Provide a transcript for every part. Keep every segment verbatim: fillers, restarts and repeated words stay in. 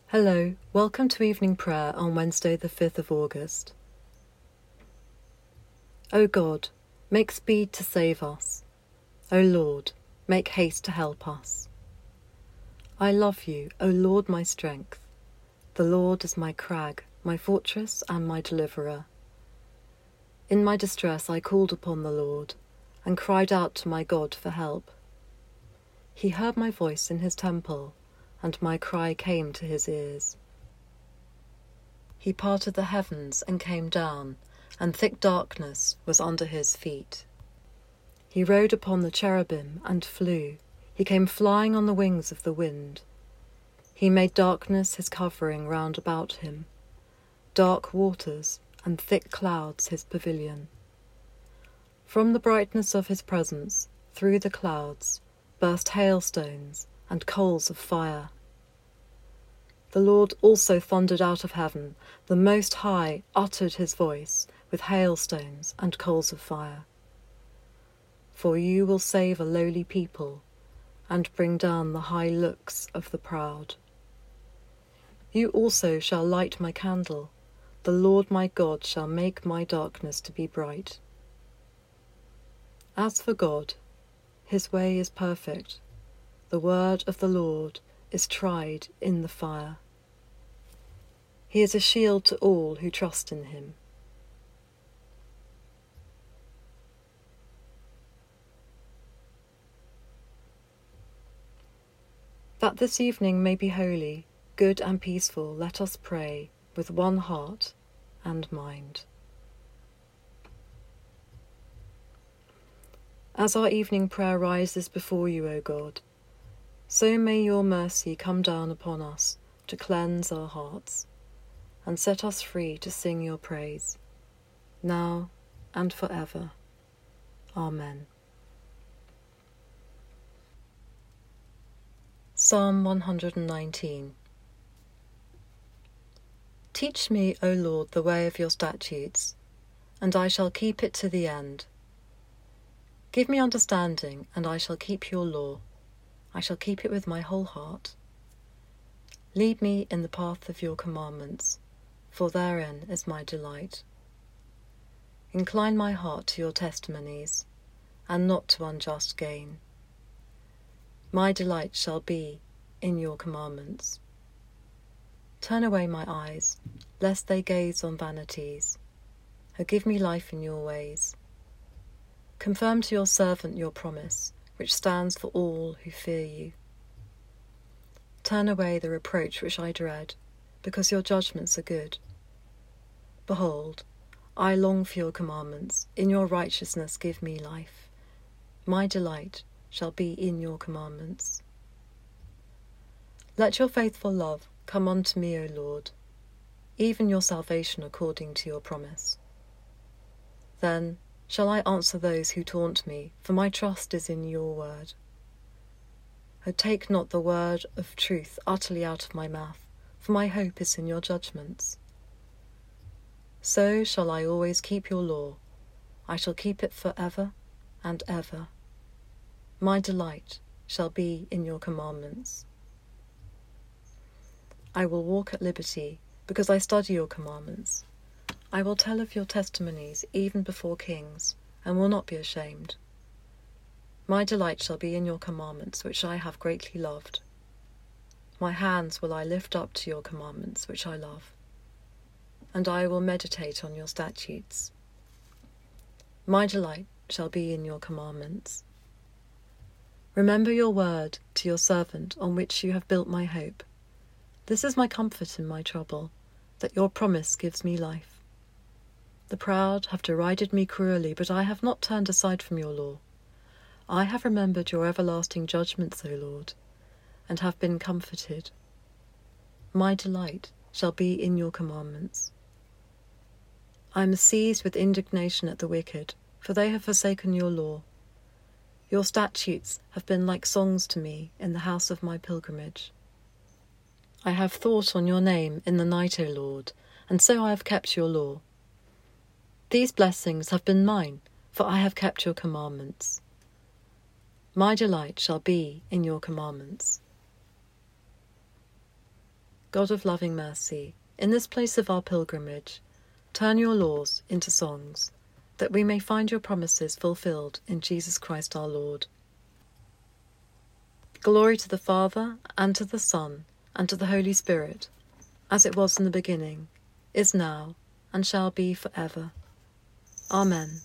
Hello, welcome to evening prayer on Wednesday the fifth of August. O God, make speed to save us. O Lord, make haste to help us. I love you, O Lord my strength. The Lord is my crag, my fortress and my deliverer. In my distress I called upon the Lord, and cried out to my God for help. He heard my voice in his temple, and my cry came to his ears. He parted the heavens and came down, and thick darkness was under his feet. He rode upon the cherubim and flew. He came flying on the wings of the wind. He made darkness his covering round about him, dark waters and thick clouds his pavilion. From the brightness of his presence, through the clouds, burst hailstones and coals of fire. The Lord also thundered out of heaven. The Most High uttered his voice with hailstones and coals of fire. For you will save a lowly people and bring down the high looks of the proud. You also shall light my candle. The Lord my God shall make my darkness to be bright. As for God, his way is perfect. The word of the Lord is tried in the fire. He is a shield to all who trust in him. That this evening may be holy, good and peaceful, let us pray with one heart and mind. As our evening prayer rises before you, O God, so may your mercy come down upon us to cleanse our hearts and set us free to sing your praise, now and forever. Amen. Psalm one hundred nineteen. Teach me, O Lord, the way of your statutes, and I shall keep it to the end. Give me understanding, and I shall keep your law. I shall keep it with my whole heart. Lead me in the path of your commandments, for therein is my delight. Incline my heart to your testimonies, and not to unjust gain. My delight shall be in your commandments. Turn away my eyes, lest they gaze on vanities, or give me life in your ways. Confirm to your servant your promise, which stands for all who fear you. Turn away the reproach which I dread, because your judgments are good. Behold, I long for your commandments. In your righteousness give me life. My delight shall be in your commandments. Let your faithful love come unto me, O Lord, even your salvation according to your promise. Then shall I answer those who taunt me, for my trust is in your word. O take not the word of truth utterly out of my mouth, for my hope is in your judgments. So shall I always keep your law. I shall keep it for ever and ever. My delight shall be in your commandments. I will walk at liberty, because I study your commandments. I will tell of your testimonies even before kings, and will not be ashamed. My delight shall be in your commandments, which I have greatly loved. My hands will I lift up to your commandments, which I love, and I will meditate on your statutes. My delight shall be in your commandments. Remember your word to your servant, on which you have built my hope. This is my comfort in my trouble, that your promise gives me life. The proud have derided me cruelly, but I have not turned aside from your law. I have remembered your everlasting judgments, O Lord, and have been comforted. My delight shall be in your commandments. I am seized with indignation at the wicked, for they have forsaken your law. Your statutes have been like songs to me in the house of my pilgrimage. I have thought on your name in the night, O Lord, and so I have kept your law. These blessings have been mine, for I have kept your commandments. My delight shall be in your commandments. God of loving mercy, in this place of our pilgrimage, turn your laws into songs, that we may find your promises fulfilled in Jesus Christ our Lord. Glory to the Father, and to the Son, and to the Holy Spirit, as it was in the beginning, is now, and shall be for ever. Amen.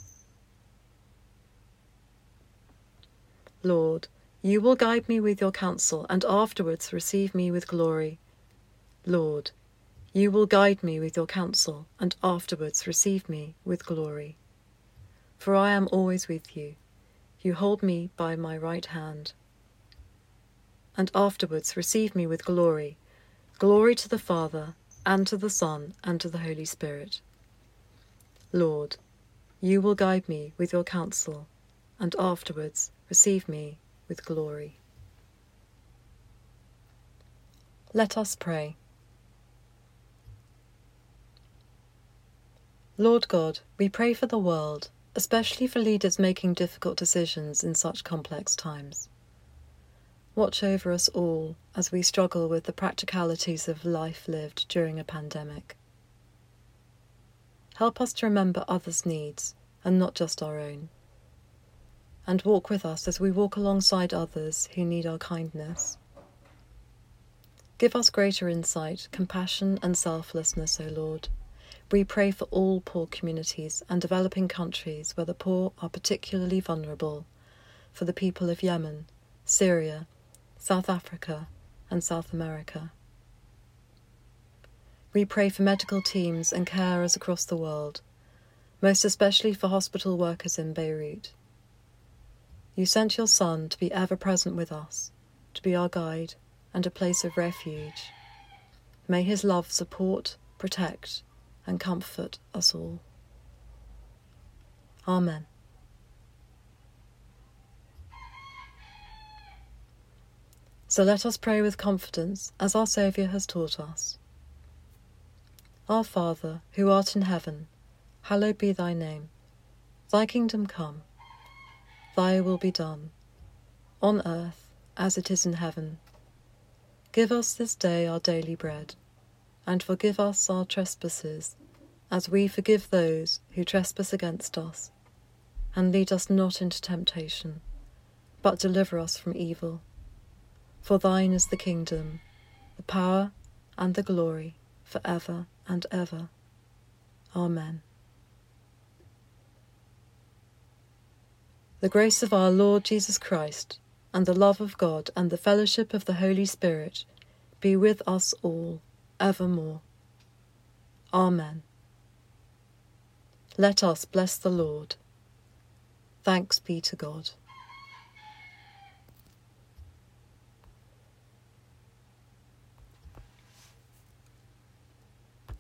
Lord, you will guide me with your counsel, and afterwards receive me with glory. Lord, you will guide me with your counsel, and afterwards receive me with glory. For I am always with you. You hold me by my right hand. And afterwards receive me with glory. Glory to the Father, and to the Son, and to the Holy Spirit. Lord, you will guide me with your counsel, and afterwards receive me with glory. Let us pray. Lord God, we pray for the world, especially for leaders making difficult decisions in such complex times. Watch over us all as we struggle with the practicalities of life lived during a pandemic. Help us to remember others' needs and not just our own. And walk with us as we walk alongside others who need our kindness. Give us greater insight, compassion and selflessness, O Lord. We pray for all poor communities and developing countries where the poor are particularly vulnerable, for the people of Yemen, Syria, South Africa and South America. We pray for medical teams and carers across the world, most especially for hospital workers in Beirut. You sent your Son to be ever present with us, to be our guide and a place of refuge. May his love support, protect, and comfort us all. Amen. So let us pray with confidence, as our Saviour has taught us. Our Father, who art in heaven, hallowed be thy name. Thy kingdom come. Thy will be done, on earth as it is in heaven. Give us this day our daily bread, and forgive us our trespasses, as we forgive those who trespass against us. And lead us not into temptation, but deliver us from evil. For thine is the kingdom, the power, and the glory, for ever and ever. Amen. The grace of our Lord Jesus Christ, and the love of God, and the fellowship of the Holy Spirit, be with us all, evermore. Amen. Let us bless the Lord. Thanks be to God.